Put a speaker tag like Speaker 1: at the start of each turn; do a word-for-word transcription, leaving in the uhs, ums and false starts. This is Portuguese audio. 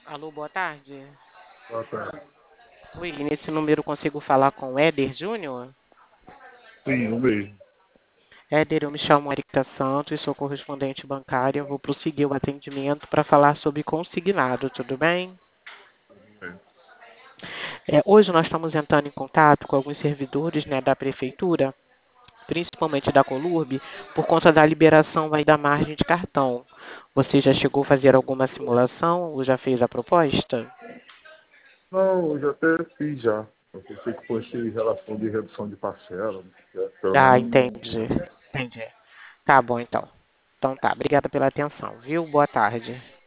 Speaker 1: Alô, boa tarde.
Speaker 2: Boa tarde.
Speaker 1: Oi, nesse número consigo falar com o Éder Júnior?
Speaker 2: Sim, o mesmo.
Speaker 1: Éder, eu me chamo Erika Santos, sou correspondente bancária. Vou prosseguir o atendimento para falar sobre consignado, tudo bem? É, hoje nós estamos entrando em contato com alguns servidores, né, da prefeitura, principalmente da Colurb, por conta da liberação vai da margem de cartão. Você já chegou a fazer alguma simulação ou já fez a proposta?
Speaker 2: Não, eu já até fiz já. Eu pensei que fosse em relação de redução de parcela, né? Pelo
Speaker 1: Ah,
Speaker 2: menos não.
Speaker 1: entendi. Entendi. Tá bom, então. Então tá, obrigada pela atenção, viu? Boa tarde.